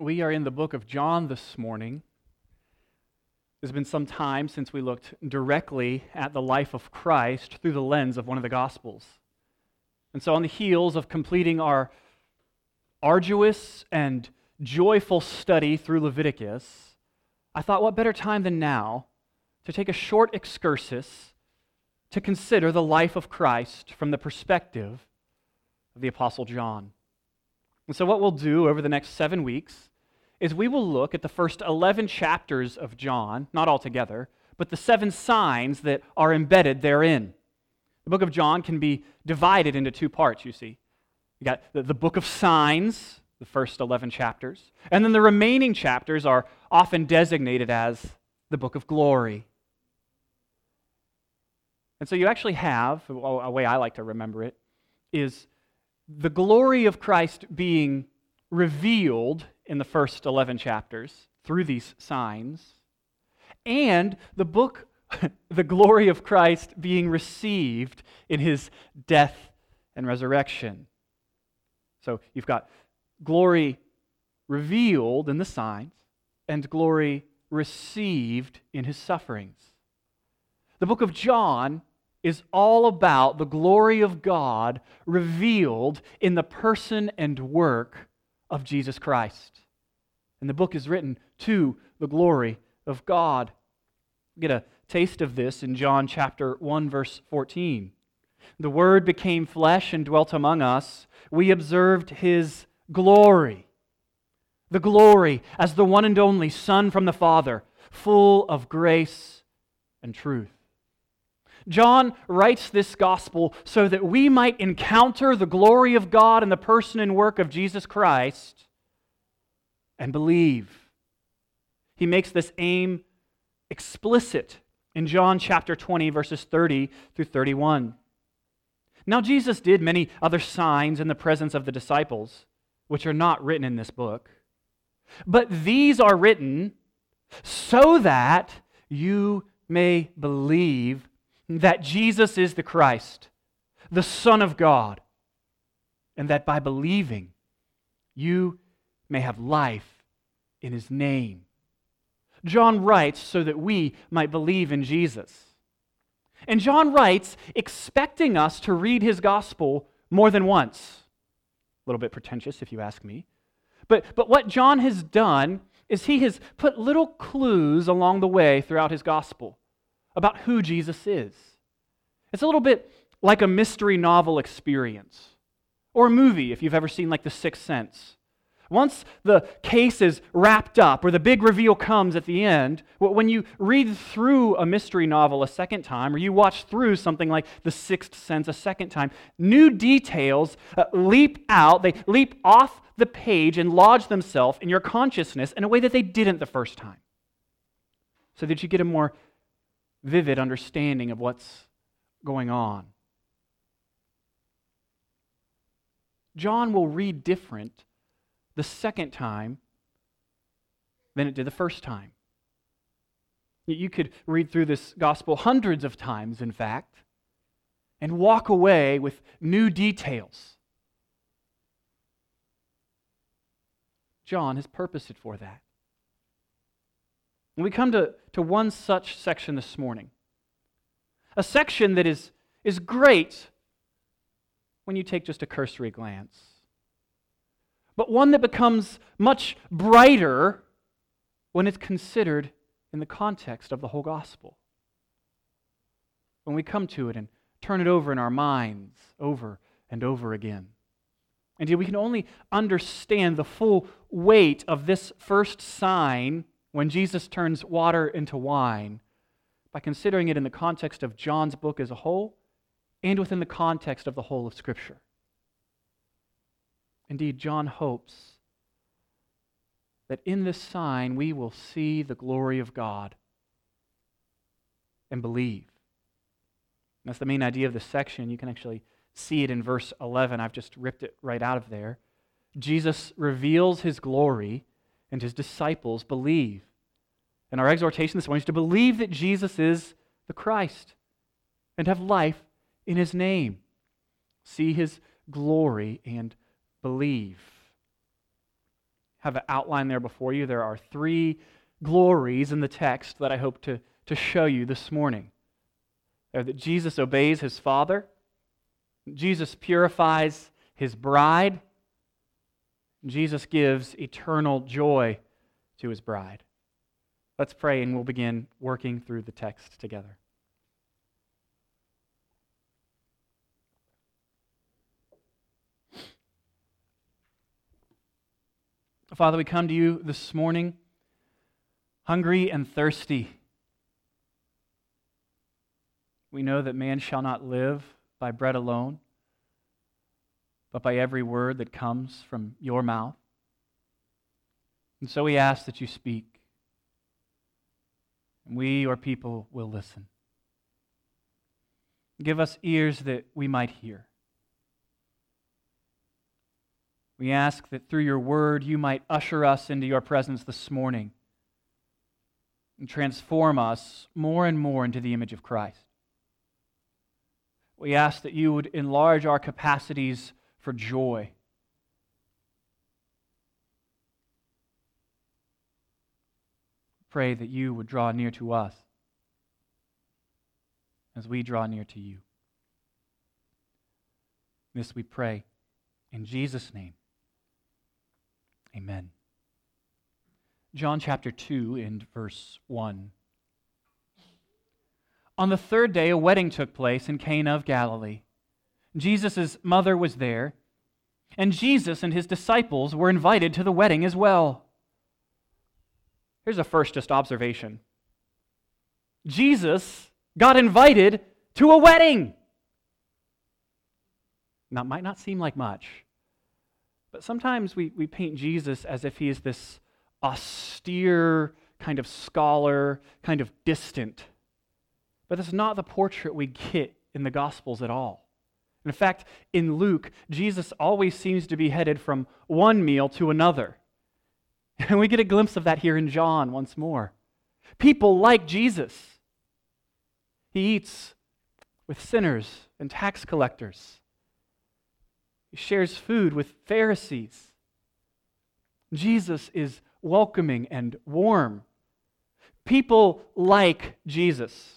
We are in the book of John this morning. It's been some time since we looked directly at the life of Christ through the lens of one of the Gospels. And so on the heels of completing our arduous and joyful study through Leviticus, I thought what better time than now to take a short excursus to consider the life of Christ from the perspective of the Apostle John. And so what we'll do over the next 7 weeks is we will look at the first 11 chapters of John, not all together, but the 7 signs that are embedded therein. The book of John can be divided into 2 parts, you see. You got the book of signs, the first 11 chapters, and then the remaining chapters are often designated as the book of glory. And so you actually have, a way I like to remember it, is the glory of Christ being revealed in the first 11 chapters through these signs, and the glory of Christ being received in his death and resurrection. So you've got glory revealed in the signs and glory received in his sufferings. The book of John is all about the glory of God revealed in the person and work of Jesus Christ. And the book is written to the glory of God. We get a taste of this in John chapter 1, verse 14. The Word became flesh and dwelt among us. We observed His glory. The glory as the one and only Son from the Father, full of grace and truth. John writes this gospel so that we might encounter the glory of God in the person and work of Jesus Christ and believe. He makes this aim explicit in John chapter 20, verses 30 through 31. Now Jesus did many other signs in the presence of the disciples, which are not written in this book. But these are written so that you may believe that Jesus is the Christ, the Son of God, and that by believing you may have life in His name. John writes so that we might believe in Jesus. And John writes expecting us to read his gospel more than once. A little bit pretentious if you ask me. But what John has done is he has put little clues along the way throughout his gospel about who Jesus is. It's a little bit like a mystery novel experience, or a movie if you've ever seen like The Sixth Sense. Once the case is wrapped up, or the big reveal comes at the end, when you read through a mystery novel a second time, or you watch through something like The Sixth Sense a second time, new details leap out, they leap off the page and lodge themselves in your consciousness in a way that they didn't the first time, so that you get a more vivid understanding of what's going on. John will read different the second time than it did the first time. You could read through this gospel hundreds of times, in fact, and walk away with new details. John has purposed it for that. And we come to one such section this morning. A section that is great when you take just a cursory glance, but one that becomes much brighter when it's considered in the context of the whole gospel. When we come to it and turn it over in our minds over and over again. Indeed, we can only understand the full weight of this first sign when Jesus turns water into wine by considering it in the context of John's book as a whole and within the context of the whole of Scripture. Indeed, John hopes that in this sign we will see the glory of God and believe. And that's the main idea of this section. You can actually see it in verse 11. I've just ripped it right out of there. Jesus reveals His glory, and His disciples believe. And our exhortation this morning is to believe that Jesus is the Christ and have life in His name. See His glory and believe. have an outline there before you. There are three glories in the text that I hope to show you this morning. That Jesus obeys his Father, Jesus purifies his bride, Jesus gives eternal joy to his bride. Let's pray and we'll begin working through the text together. Father, we come to you this morning hungry and thirsty. We know that man shall not live by bread alone, but by every word that comes from your mouth. And so we ask that you speak, and we, your people, will listen. Give us ears that we might hear. We ask that through your word you might usher us into your presence this morning and transform us more and more into the image of Christ. We ask that you would enlarge our capacities for joy. Pray that you would draw near to us as we draw near to you. This we pray in Jesus' name. Amen. John chapter 2 and verse 1. On the third day, a wedding took place in Cana of Galilee. Jesus' mother was there, and Jesus and his disciples were invited to the wedding as well. Here's a first just observation. Jesus got invited to a wedding. Now, it might not seem like much, but sometimes we paint Jesus as if he is this austere kind of scholar, kind of distant. But that's not the portrait we get in the Gospels at all. In fact, in Luke, Jesus always seems to be headed from one meal to another. And we get a glimpse of that here in John once more. People like Jesus. He eats with sinners and tax collectors. He shares food with Pharisees. Jesus is welcoming and warm. People like Jesus.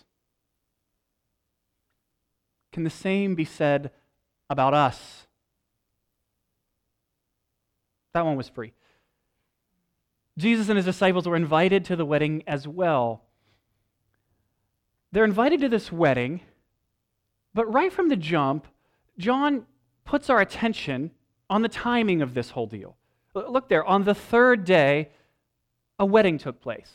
Can the same be said about us? That one was free. Jesus and his disciples were invited to the wedding as well. They're invited to this wedding, but right from the jump, John puts our attention on the timing of this whole deal. Look there, on the third day, a wedding took place.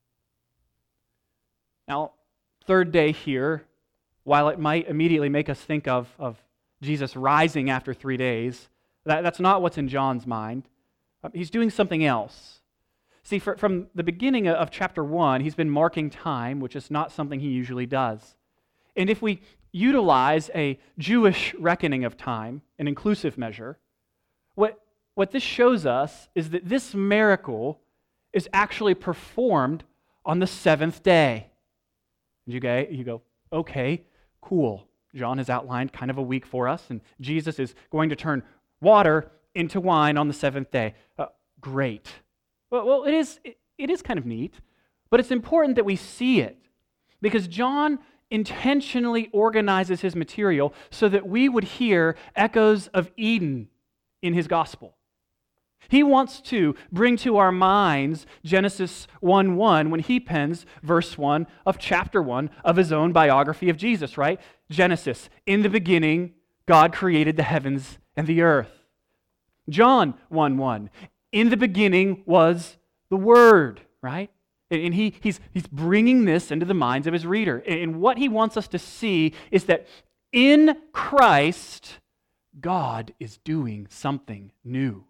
Now, third day here, while it might immediately make us think of Jesus rising after 3 days, that's not what's in John's mind. He's doing something else. See, from the beginning of chapter 1, he's been marking time, which is not something he usually does. And if we utilize a Jewish reckoning of time, an inclusive measure, what this shows us is that this miracle is actually performed on the seventh day. You go, okay, cool. John has outlined kind of a week for us, and Jesus is going to turn water into wine on the seventh day. Great. Well, it is kind of neat, but it's important that we see it because John intentionally organizes his material so that we would hear echoes of Eden in his gospel. He wants to bring to our minds Genesis 1:1 when he pens verse 1 of chapter 1 of his own biography of Jesus, right? Genesis, in the beginning, God created the heavens and the earth. John 1:1, in the beginning was the Word, right? And he's bringing this into the minds of his reader. And what he wants us to see is that in Christ, God is doing something new.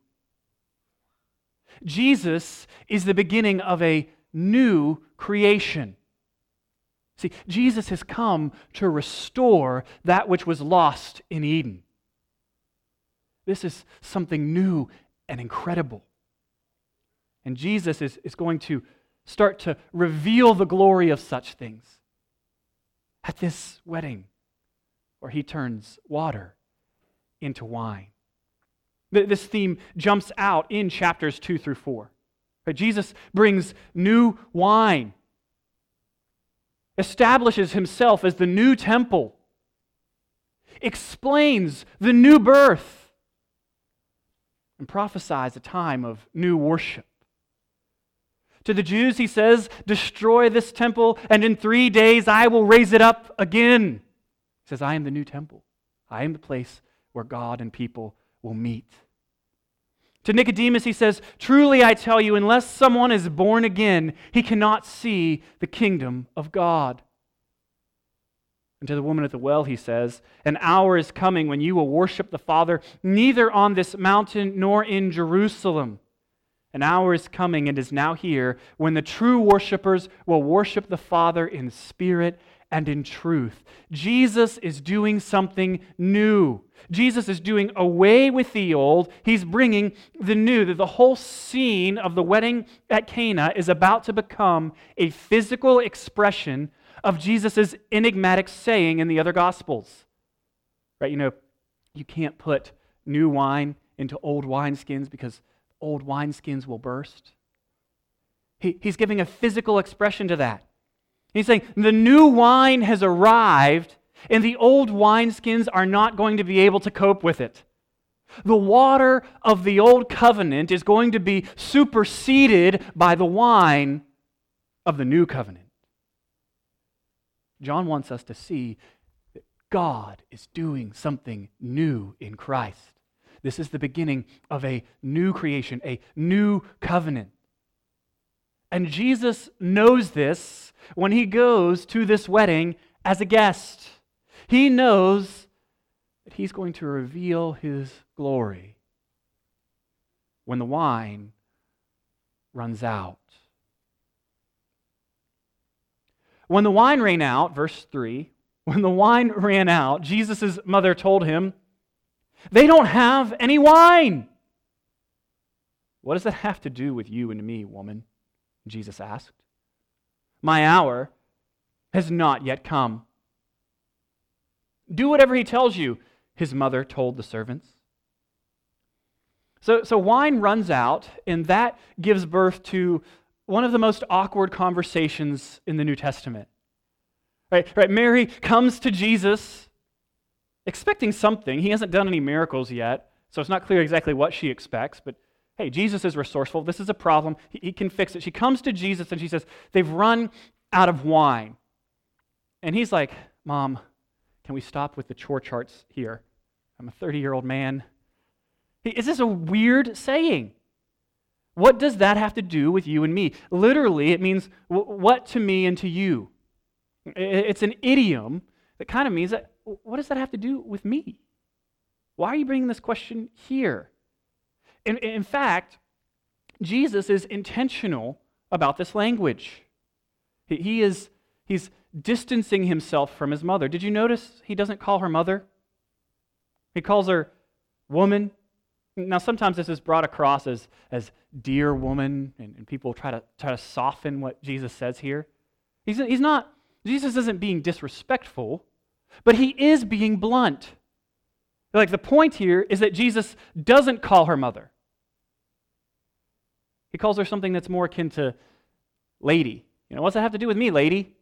Jesus is the beginning of a new creation. See, Jesus has come to restore that which was lost in Eden. This is something new and incredible. And Jesus is going to start to reveal the glory of such things at this wedding where he turns water into wine. This theme jumps out in chapters 2 through 4. Right? Jesus brings new wine, establishes himself as the new temple, explains the new birth, and prophesies a time of new worship. To the Jews, he says, destroy this temple, and in 3 days I will raise it up again. He says, I am the new temple. I am the place where God and people will meet. To Nicodemus, he says, truly I tell you, unless someone is born again, he cannot see the kingdom of God. And to the woman at the well, he says, an hour is coming when you will worship the Father, neither on this mountain nor in Jerusalem. An hour is coming and is now here when the true worshipers will worship the Father in spirit and in truth. Jesus is doing something new. Jesus is doing away with the old. He's bringing the new. The whole scene of the wedding at Cana is about to become a physical expression of Jesus' enigmatic saying in the other Gospels. Right? You know, you can't put new wine into old wineskins because old wineskins will burst. He's giving a physical expression to that. He's saying the new wine has arrived and the old wineskins are not going to be able to cope with it. The water of the old covenant is going to be superseded by the wine of the new covenant. John wants us to see that God is doing something new in Christ. This is the beginning of a new creation, a new covenant. And Jesus knows this when he goes to this wedding as a guest. He knows that he's going to reveal his glory when the wine runs out. When the wine ran out, verse 3, when the wine ran out, Jesus' mother told him, they don't have any wine. What does that have to do with you and me, woman? Jesus asked. My hour has not yet come. Do whatever he tells you, his mother told the servants. So wine runs out, and that gives birth to one of the most awkward conversations in the New Testament. Right? Mary comes to Jesus expecting something. He hasn't done any miracles yet, so it's not clear exactly what she expects, but hey, Jesus is resourceful. This is a problem. He can fix it. She comes to Jesus and she says, they've run out of wine. And he's like, Mom, can we stop with the chore charts here? I'm a 30-year-old man. Is this a weird saying? What does that have to do with you and me? Literally, it means what to me and to you. It's an idiom that kind of means that, what does that have to do with me? Why are you bringing this question here? In fact, Jesus is intentional about this language. He's distancing himself from his mother. Did you notice he doesn't call her mother? He calls her woman. Now, sometimes this is brought across as dear woman, and people try to soften what Jesus says here. He's not. Jesus isn't being disrespectful, but he is being blunt. Like, the point here is that Jesus doesn't call her mother. He calls her something that's more akin to lady. You know, what's that have to do with me, lady?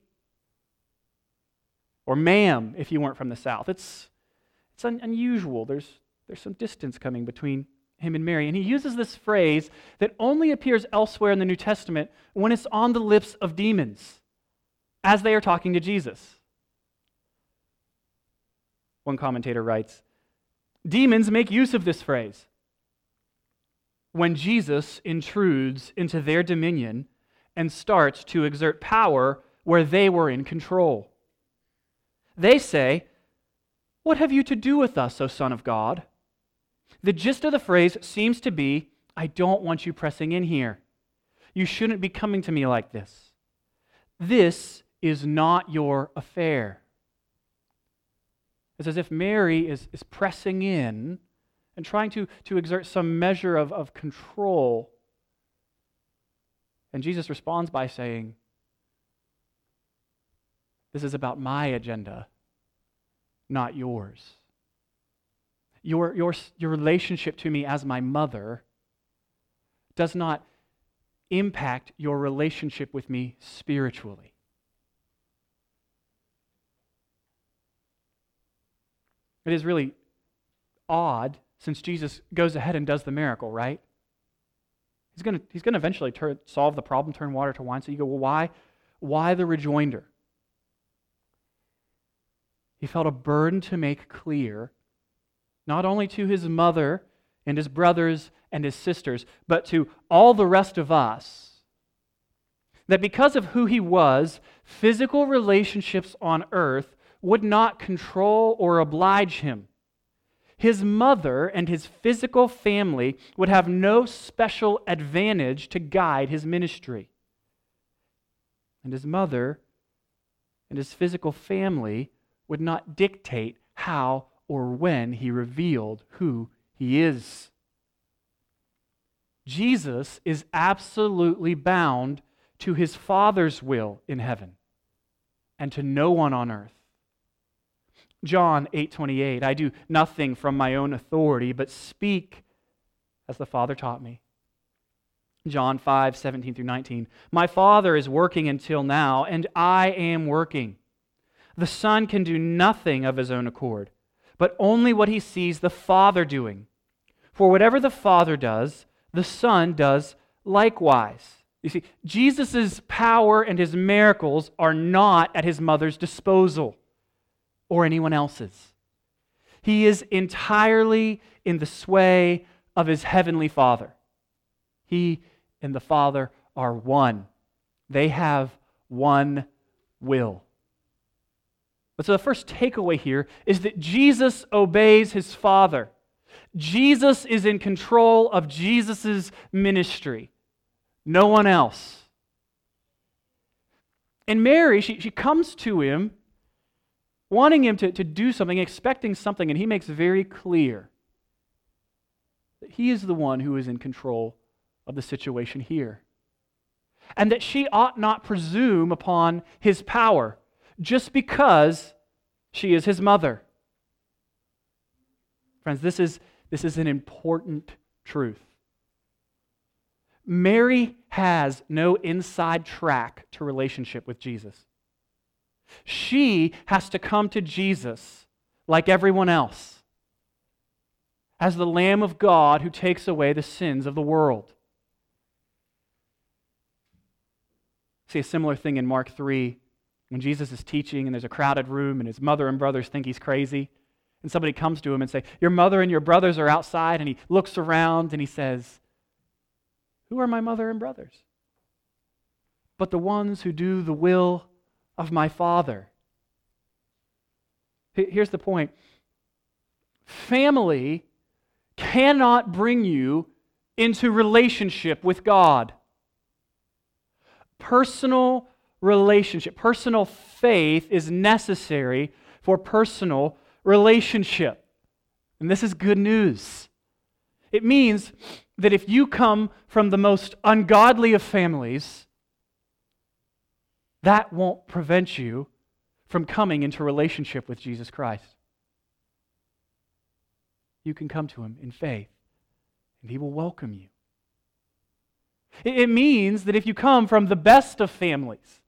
Or ma'am, if you weren't from the South. It's unusual. There's some distance coming between him and Mary. And he uses this phrase that only appears elsewhere in the New Testament when it's on the lips of demons as they are talking to Jesus. One commentator writes, demons make use of this phrase when Jesus intrudes into their dominion and starts to exert power where they were in control. They say, what have you to do with us, O Son of God? The gist of the phrase seems to be, I don't want you pressing in here. You shouldn't be coming to me like this. This is not your affair. It's as if Mary is pressing in and trying to exert some measure of control. And Jesus responds by saying, this is about my agenda, not yours. your relationship to me as my mother does not impact your relationship with me spiritually. It is really odd since Jesus goes ahead and does the miracle, right? He's going to eventually solve the problem, turn water to wine. So you go, well, why the rejoinder? He felt a burden to make clear, not only to his mother and his brothers and his sisters, but to all the rest of us, that because of who he was, physical relationships on earth would not control or oblige him. His mother and his physical family would have no special advantage to guide his ministry. And his mother and his physical family would not dictate how or when he revealed who he is. Jesus is absolutely bound to his Father's will in heaven and to no one on earth. John 8:28, I do nothing from my own authority, but speak as the Father taught me. John 5:17 through 19, my Father is working until now, and I am working. The Son can do nothing of his own accord, but only what he sees the Father doing. For whatever the Father does, the Son does likewise. You see, Jesus' power and his miracles are not at his mother's disposal or anyone else's. He is entirely in the sway of his heavenly Father. He and the Father are one. They have one will. But so the first takeaway here is that Jesus obeys his Father. Jesus is in control of Jesus' ministry. No one else. And Mary, she comes to him wanting him to do something, expecting something, and he makes very clear that he is the one who is in control of the situation here. And that she ought not presume upon his power just because she is his mother. Friends, this is an important truth. Mary has no inside track to relationship with Jesus. She has to come to Jesus like everyone else, as the Lamb of God who takes away the sins of the world. See a similar thing in Mark 3, when Jesus is teaching and there's a crowded room and his mother and brothers think he's crazy. And somebody comes to him and say, your mother and your brothers are outside. And he looks around and he says, who are my mother and brothers? But the ones who do the will of my Father. Here's the point. Family cannot bring you into relationship with God. Personal relationship, personal faith is necessary for personal relationship. And this is good news. It means that if you come from the most ungodly of families, that won't prevent you from coming into relationship with Jesus Christ. You can come to him in faith, and he will welcome you. It means that if you come from the best of families,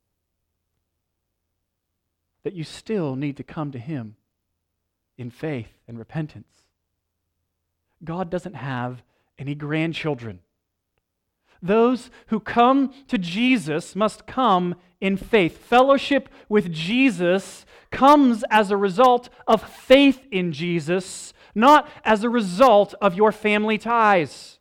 that you still need to come to him in faith and repentance. God doesn't have any grandchildren. Those who come to Jesus must come in faith. Fellowship with Jesus comes as a result of faith in Jesus, not as a result of your family ties.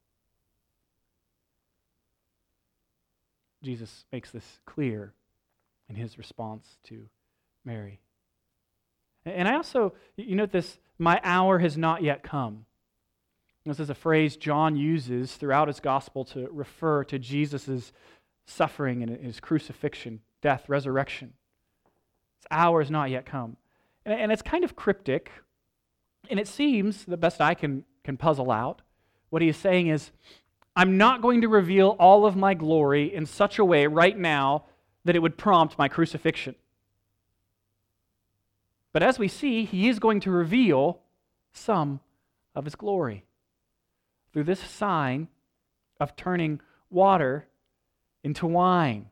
Jesus makes this clear in his response to Mary. And I also, you note this, my hour has not yet come. This is a phrase John uses throughout his gospel to refer to Jesus' suffering and his crucifixion, death, resurrection. His hour has not yet come. And it's kind of cryptic, and it seems, the best I can puzzle out, what he is saying is, I'm not going to reveal all of my glory in such a way right now that it would prompt my crucifixion. But as we see, he is going to reveal some of his glory. Through this sign of turning water into wine.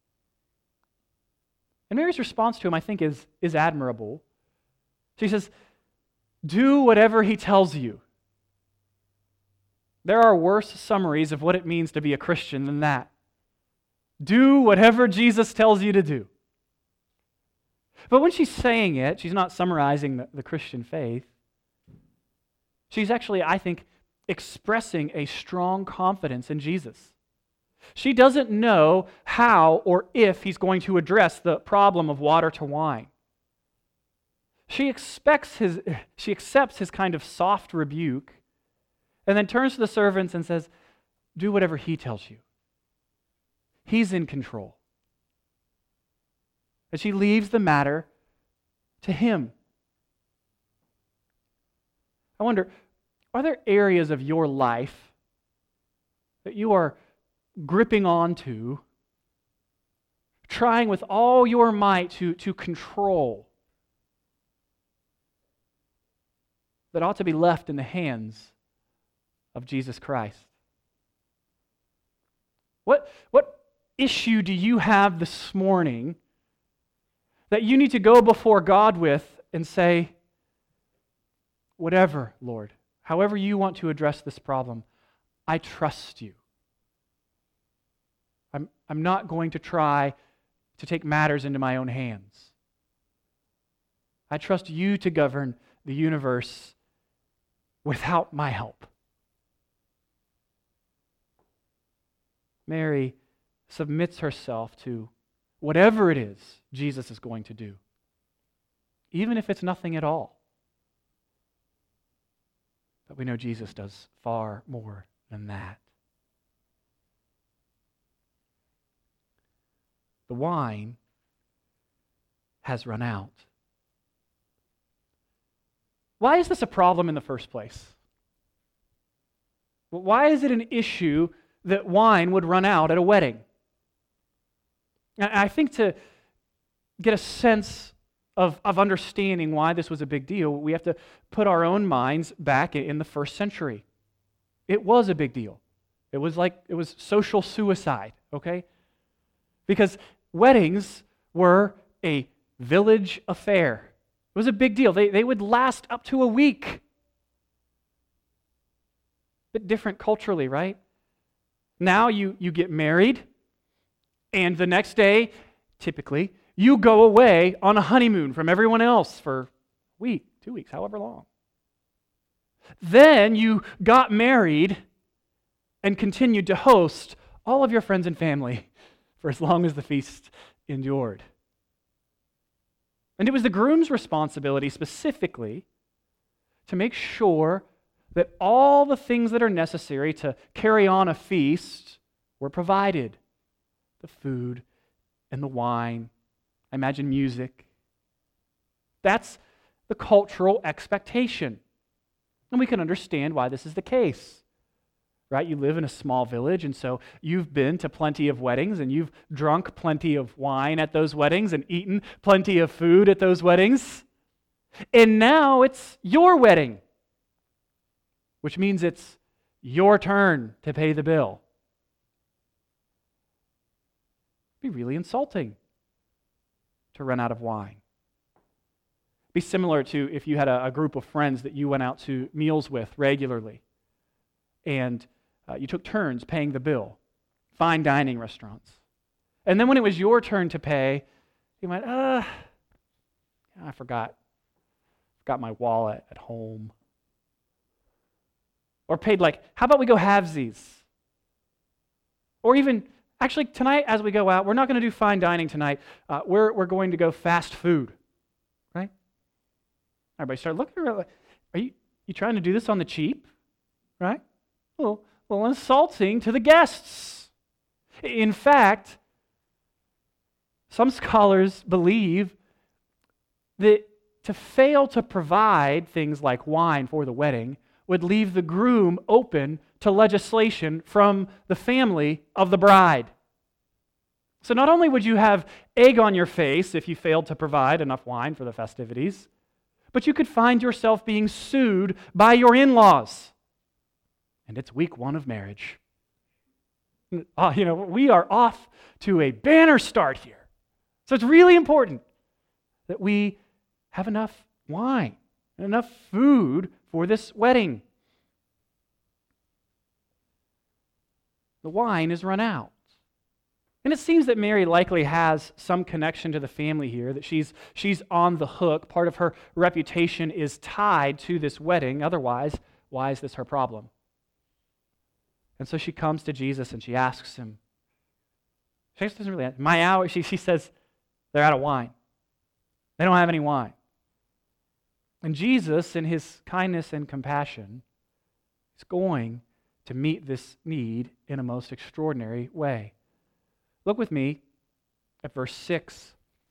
And Mary's response to him, I think, is admirable. She says, do whatever he tells you. There are worse summaries of what it means to be a Christian than that. Do whatever Jesus tells you to do. But when she's saying it, she's not summarizing the Christian faith. She's actually, I think, expressing a strong confidence in Jesus. She doesn't know how or if he's going to address the problem of water to wine. She accepts his kind of soft rebuke and then turns to the servants and says, do whatever he tells you. He's in control. And she leaves the matter to him. I wonder, are there areas of your life that you are gripping onto, trying with all your might to control, that ought to be left in the hands of Jesus Christ? What issue do you have this morning that you need to go before God with and say, whatever, Lord, however you want to address this problem, I trust you. I'm not going to try to take matters into my own hands. I trust you to govern the universe without my help. Mary submits herself to whatever it is Jesus is going to do, even if it's nothing at all. But we know Jesus does far more than that. The wine has run out. Why is this a problem in the first place? Why is it an issue that wine would run out at a wedding? I think to get a sense of understanding why this was a big deal, we have to put our own minds back in the first century. It was a big deal. It was social suicide, okay? Because weddings were a village affair. It was a big deal. They would last up to a week. Bit different culturally, right? Now you get married, and the next day, typically, you go away on a honeymoon from everyone else for a week, 2 weeks, however long. Then you got married and continued to host all of your friends and family for as long as the feast endured. And it was the groom's responsibility specifically to make sure that all the things that are necessary to carry on a feast were provided. The food and the wine, I imagine music. That's the cultural expectation. And we can understand why this is the case. Right? You live in a small village, and so you've been to plenty of weddings, and you've drunk plenty of wine at those weddings, and eaten plenty of food at those weddings. And now it's your wedding, which means it's your turn to pay the bill. It'd be really insulting to run out of wine. It'd be similar to if you had a group of friends that you went out to meals with regularly, and you took turns paying the bill, fine dining restaurants. And then when it was your turn to pay, you went, I forgot my wallet at home. Or paid how about we go halvesies? Or even, actually tonight as we go out, we're not going to do fine dining tonight. We're going to go fast food, right? Everybody started looking around, are you trying to do this on the cheap, right? Well, insulting to the guests. In fact, some scholars believe that to fail to provide things like wine for the wedding would leave the groom open to legislation from the family of the bride. So not only would you have egg on your face if you failed to provide enough wine for the festivities, but you could find yourself being sued by your in-laws. And it's week 1 of marriage. We are off to a banner start here. So it's really important that we have enough wine and enough food for this wedding. The wine is run out. And it seems that Mary likely has some connection to the family here, that she's on the hook. Part of her reputation is tied to this wedding. Otherwise, why is this her problem? And so she comes to Jesus and she asks him. She doesn't really ask, my hour, she says, they're out of wine. They don't have any wine. And Jesus, in his kindness and compassion, is going to meet this need in a most extraordinary way. Look with me at verse 6.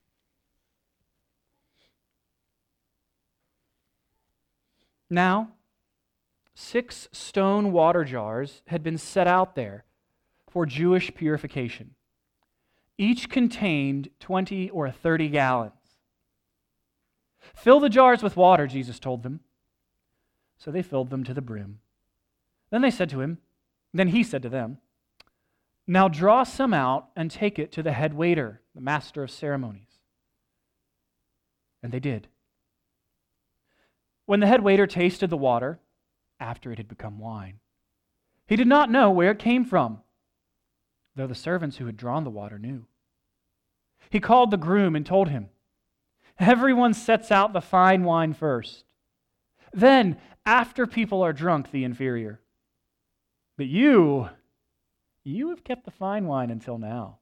Now, 6 stone water jars had been set out there for Jewish purification. Each contained 20 or 30 gallons. Fill the jars with water, Jesus told them. So they filled them to the brim. Then he said to them, now draw some out and take it to the head waiter, the master of ceremonies. And they did. When the head waiter tasted the water, after it had become wine, he did not know where it came from, though the servants who had drawn the water knew. He called the groom and told him, everyone sets out the fine wine first. Then, after people are drunk, the inferior. But you have kept the fine wine until now.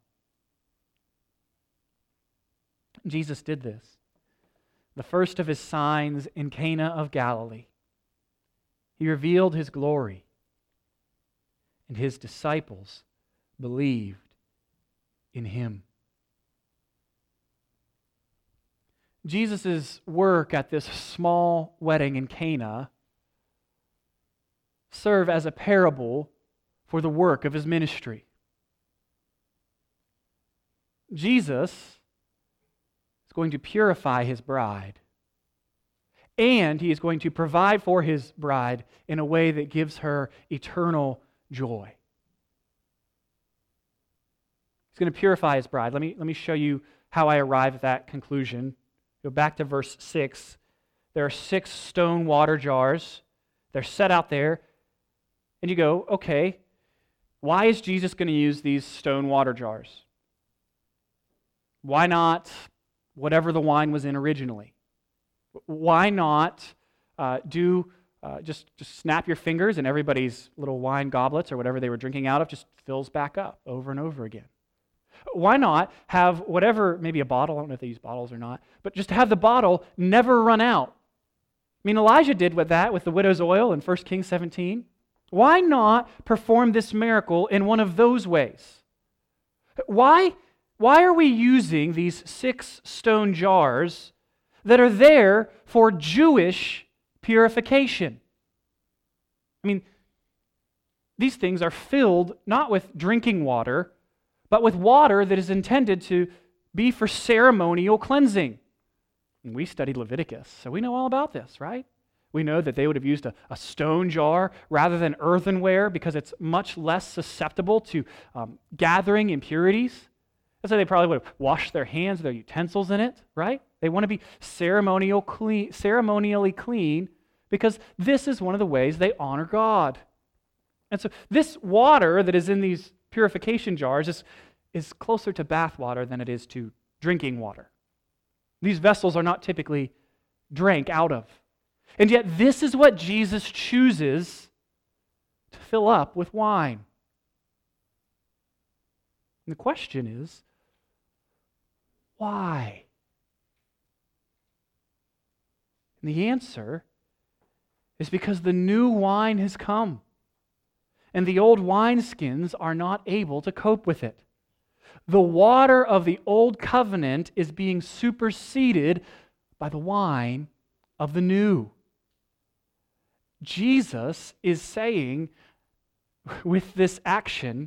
Jesus did this, the first of his signs in Cana of Galilee. He revealed his glory, and his disciples believed in him. Jesus' work at this small wedding in Cana serve as a parable for the work of his ministry. Jesus is going to purify his bride, and he is going to provide for his bride in a way that gives her eternal joy. He's going to purify his bride. Let me show you how I arrive at that conclusion. Go back to verse 6. There are 6 stone water jars. They're set out there. And you go, okay, why is Jesus going to use these stone water jars? Why not whatever the wine was in originally? Why not just snap your fingers and everybody's little wine goblets or whatever they were drinking out of just fills back up over and over again? Why not have whatever, maybe a bottle, I don't know if they use bottles or not, but just have the bottle never run out? I mean, Elijah did with the widow's oil in 1 Kings 17. Why not perform this miracle in one of those ways? Why are we using these 6 stone jars that are there for Jewish purification? I mean, these things are filled not with drinking water, but with water that is intended to be for ceremonial cleansing. And we studied Leviticus, so we know all about this, right? We know that they would have used a stone jar rather than earthenware because it's much less susceptible to gathering impurities. And so they probably would have washed their hands, their utensils in it, right? They want to be ceremonially clean because this is one of the ways they honor God. And so this water that is in these purification jars is closer to bath water than it is to drinking water. These vessels are not typically drank out of. And yet this is what Jesus chooses to fill up with wine. And the question is, why? And the answer is because the new wine has come, and the old wineskins are not able to cope with it. The water of the old covenant is being superseded by the wine of the new. Jesus is saying with this action,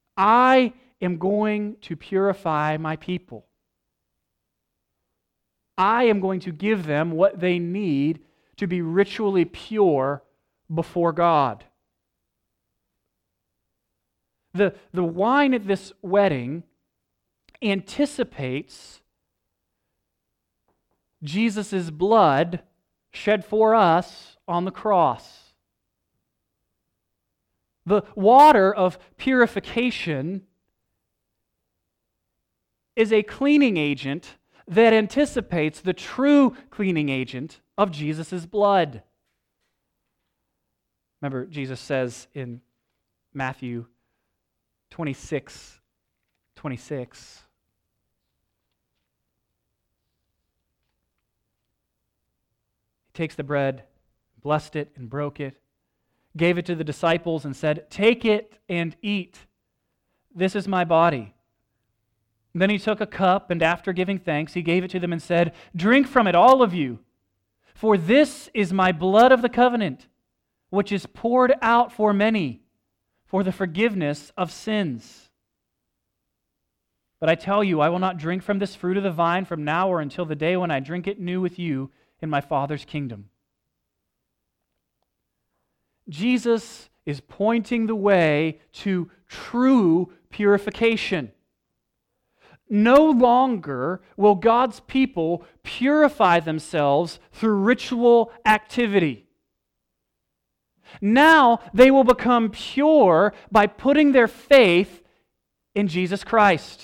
I am going to purify my people. I am going to give them what they need to be ritually pure before God. The wine at this wedding anticipates Jesus' blood shed for us on the cross. The water of purification is a cleaning agent that anticipates the true cleaning agent of Jesus' blood. Remember, Jesus says in Matthew 26:26, He takes the bread, blessed it, and broke it, gave it to the disciples, and said, "Take it and eat. This is my body." And then he took a cup, and after giving thanks, he gave it to them and said, "Drink from it, all of you, for this is my blood of the covenant, which is poured out for many for the forgiveness of sins. But I tell you, I will not drink from this fruit of the vine from now or until the day when I drink it new with you in my Father's kingdom." Jesus is pointing the way to true purification. No longer will God's people purify themselves through ritual activity. Now they will become pure by putting their faith in Jesus Christ.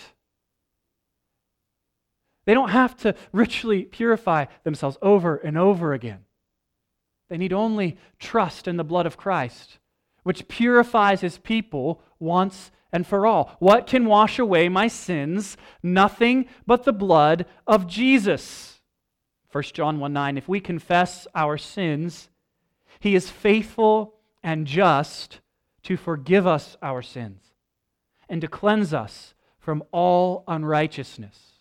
They don't have to ritually purify themselves over and over again. They need only trust in the blood of Christ, which purifies His people once and for all. What can wash away my sins? Nothing but the blood of Jesus. 1 John 1:9, if we confess our sins, He is faithful and just to forgive us our sins and to cleanse us from all unrighteousness.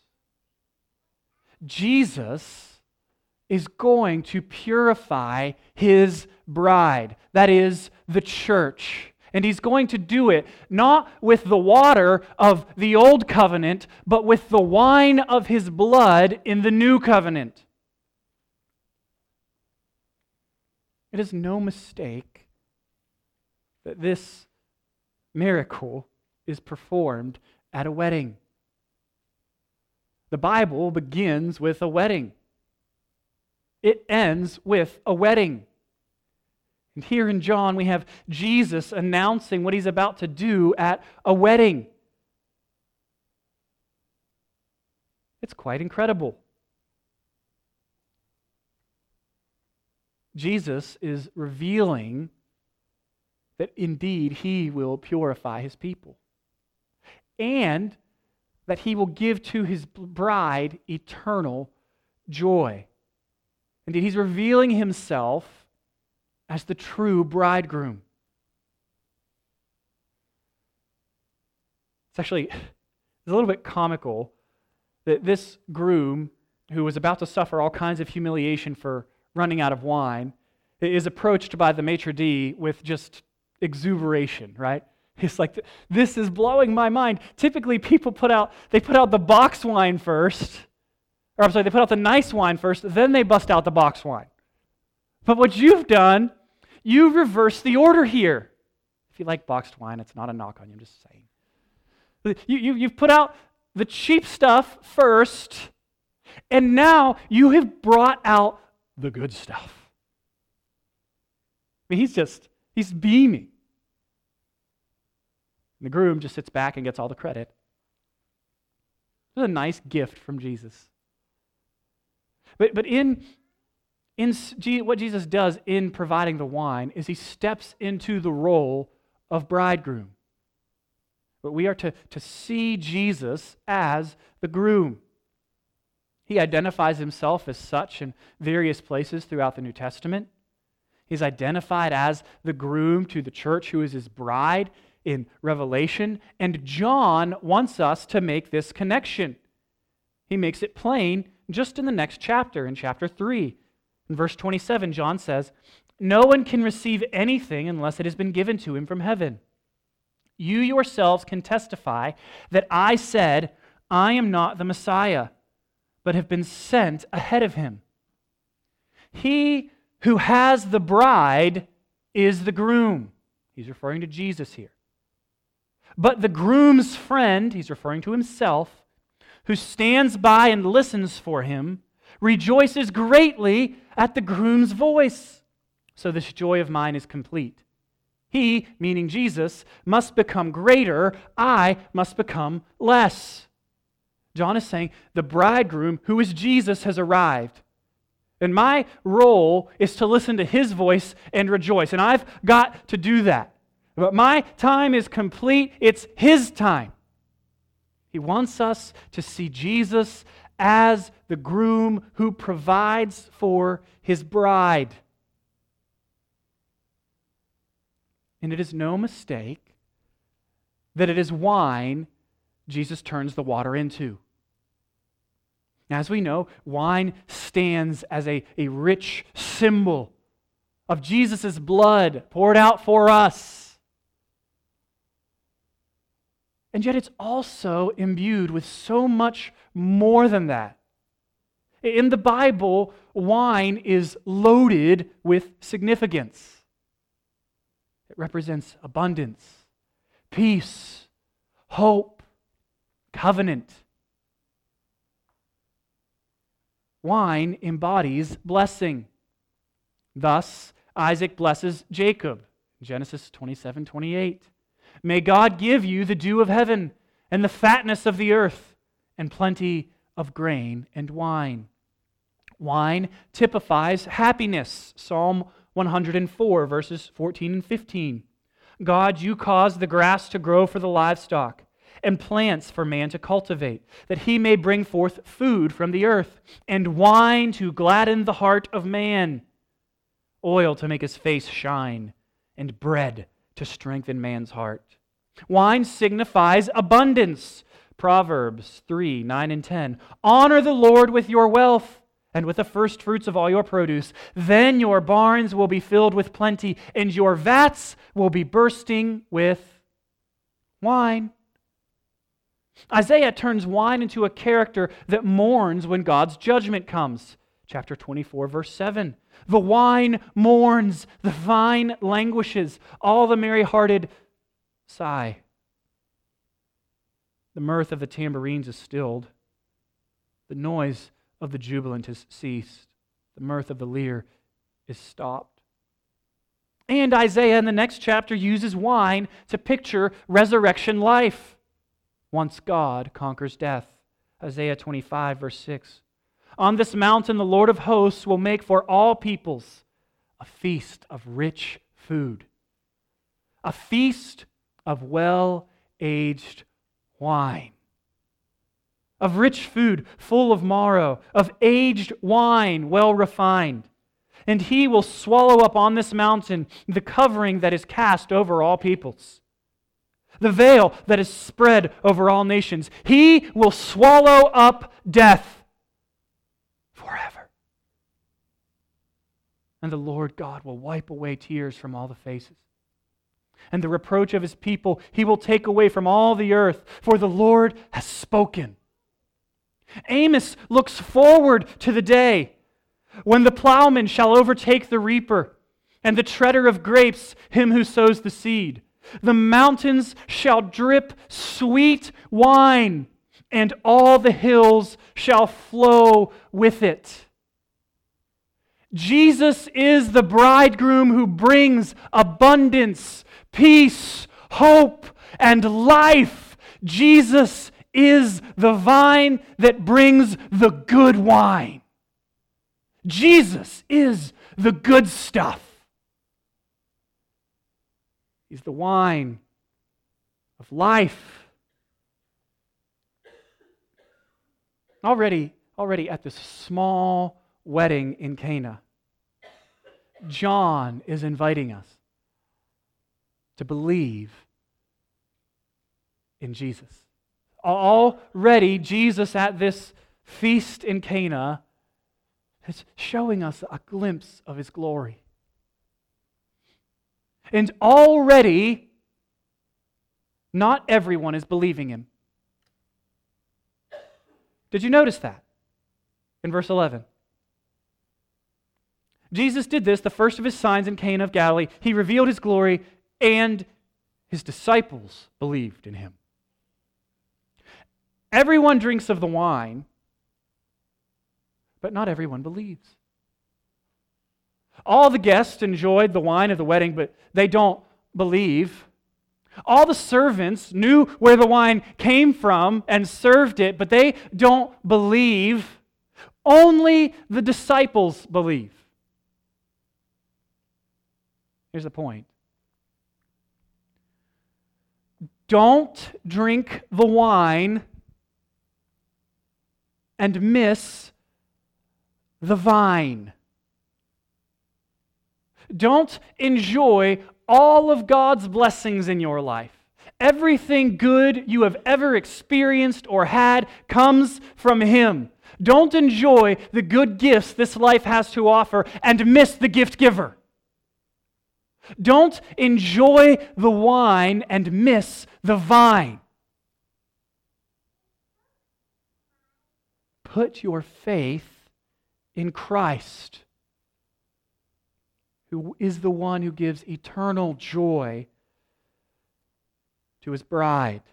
Jesus is going to purify His bride, that is, the church. And He's going to do it not with the water of the old covenant, but with the wine of His blood in the new covenant. It is no mistake that this miracle is performed at a wedding. The Bible begins with a wedding. It ends with a wedding. And here in John, we have Jesus announcing what He's about to do at a wedding. It's quite incredible. Jesus is revealing that indeed He will purify His people, and that He will give to His bride eternal joy. Indeed, He's revealing Himself as the true bridegroom. It's a little bit comical that this groom, who was about to suffer all kinds of humiliation for running out of wine, is approached by the maitre d' with just exuberation, right? It's like, this is blowing my mind. Typically, people put out the box wine first, they put out the nice wine first, then they bust out the box wine. But what you've done, you reverse the order here. If you like boxed wine, it's not a knock on you, I'm just saying. You've put out the cheap stuff first, and now you have brought out the good stuff. I mean, he's beaming. And the groom just sits back and gets all the credit. It's a nice gift from Jesus. But in what Jesus does in providing the wine is He steps into the role of bridegroom. But we are to see Jesus as the groom. He identifies Himself as such in various places throughout the New Testament. He's identified as the groom to the church who is His bride in Revelation. And John wants us to make this connection. He makes it plain just in the next chapter, in chapter 3. In verse 27, John says, "No one can receive anything unless it has been given to him from heaven. You yourselves can testify that I said, I am not the Messiah, but have been sent ahead of him. He who has the bride is the groom. He's referring to Jesus here. But the groom's friend, he's referring to himself, who stands by and listens for him, rejoices greatly at the groom's voice. So this joy of mine is complete. He, meaning Jesus, must become greater. I must become less. John is saying the bridegroom, who is Jesus, has arrived. And my role is to listen to his voice and rejoice. And I've got to do that. But my time is complete. It's his time. He wants us to see Jesus as the groom who provides for his bride. And it is no mistake that it is wine Jesus turns the water into. As we know, wine stands as a rich symbol of Jesus' blood poured out for us. And yet it's also imbued with so much more than that. In the Bible, wine is loaded with significance. It represents abundance, peace, hope, covenant. Wine embodies blessing. Thus, Isaac blesses Jacob, Genesis 27:28. May God give you the dew of heaven and the fatness of the earth and plenty of grain and wine. Wine typifies happiness, Psalm 104, verses 14 and 15. God, you cause the grass to grow for the livestock and plants for man to cultivate, that he may bring forth food from the earth, and wine to gladden the heart of man, oil to make his face shine, and bread to strengthen man's heart. Wine signifies abundance. Proverbs 3:9 and 10. Honor the Lord with your wealth and with the first fruits of all your produce. Then your barns will be filled with plenty, and your vats will be bursting with wine. Isaiah turns wine into a character that mourns when God's judgment comes. Chapter 24, verse 7. The wine mourns, the vine languishes, all the merry-hearted sigh. The mirth of the tambourines is stilled. The noise of the jubilant has ceased. The mirth of the lyre is stopped. And Isaiah in the next chapter uses wine to picture resurrection life. Once God conquers death. Isaiah 25, verse 6. On this mountain the Lord of hosts will make for all peoples a feast of rich food. A feast of well-aged wine. Of rich food full of marrow. Of aged wine well refined. And he will swallow up on this mountain the covering that is cast over all peoples. The veil that is spread over all nations. He will swallow up death forever. And the Lord God will wipe away tears from all the faces. And the reproach of his people he will take away from all the earth, for the Lord has spoken. Amos looks forward to the day when the plowman shall overtake the reaper, and the treader of grapes him who sows the seed. The mountains shall drip sweet wine, and all the hills shall flow with it. Jesus is the bridegroom who brings abundance, peace, hope, and life. Jesus is the vine that brings the good wine. Jesus is the good stuff. He's the wine of life. Already at this small wedding in Cana, John is inviting us to believe in Jesus. Already, Jesus at this feast in Cana is showing us a glimpse of his glory. And already, not everyone is believing him. Did you notice that? in verse 11. Jesus did this, the first of his signs in Cana of Galilee. He revealed his glory, and his disciples believed in him. Everyone drinks of the wine, but not everyone believes. All the guests enjoyed the wine of the wedding, but they don't believe. All the servants knew where the wine came from and served it, but they don't believe. Only the disciples believe. Here's the point. Don't drink the wine and miss the vine. Don't enjoy all of God's blessings in your life. Everything good you have ever experienced or had comes from Him. Don't enjoy the good gifts this life has to offer and miss the gift giver. Don't enjoy the wine and miss the vine. Put your faith in Christ, who is the one who gives eternal joy to His bride.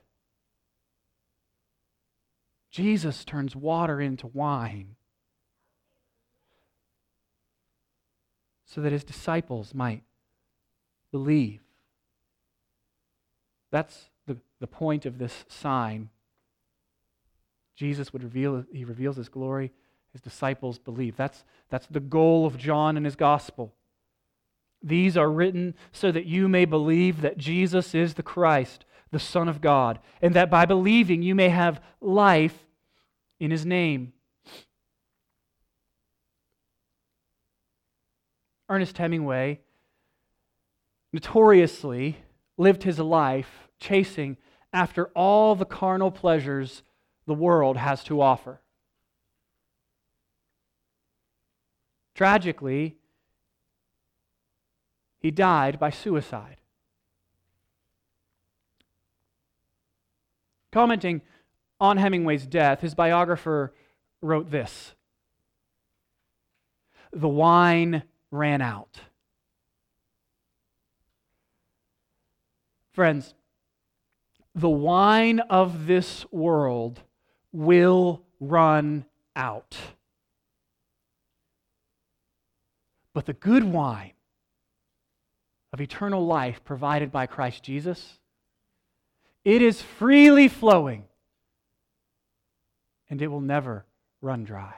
Jesus turns water into wine so that His disciples might believe. That's the point of this sign. Jesus He reveals His glory. His disciples believe. That's the goal of John and his gospel. These are written so that you may believe that Jesus is the Christ, the Son of God, and that by believing you may have life in His name. Ernest Hemingway notoriously lived his life chasing after all the carnal pleasures the world has to offer. Tragically, he died by suicide. Commenting on Hemingway's death, his biographer wrote this: "The wine ran out." Friends, the wine of this world will run out. But the good wine of eternal life provided by Christ Jesus, it is freely flowing, and it will never run dry.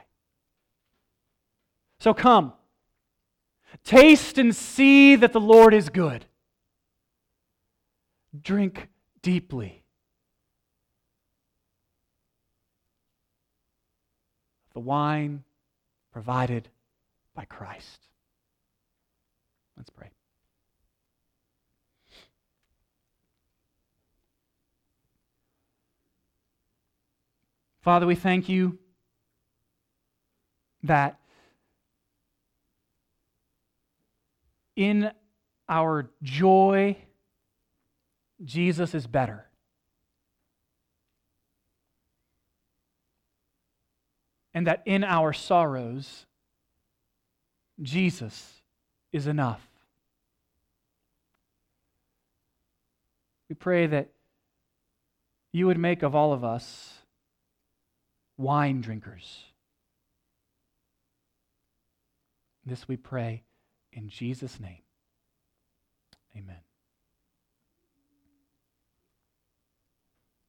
So come, taste and see that the Lord is good. Drink deeply the wine provided by Christ. Let's pray. Father, we thank You that in our joy, Jesus is better. And that in our sorrows, Jesus is enough. We pray that You would make of all of us wine drinkers. This we pray in Jesus' name. Amen.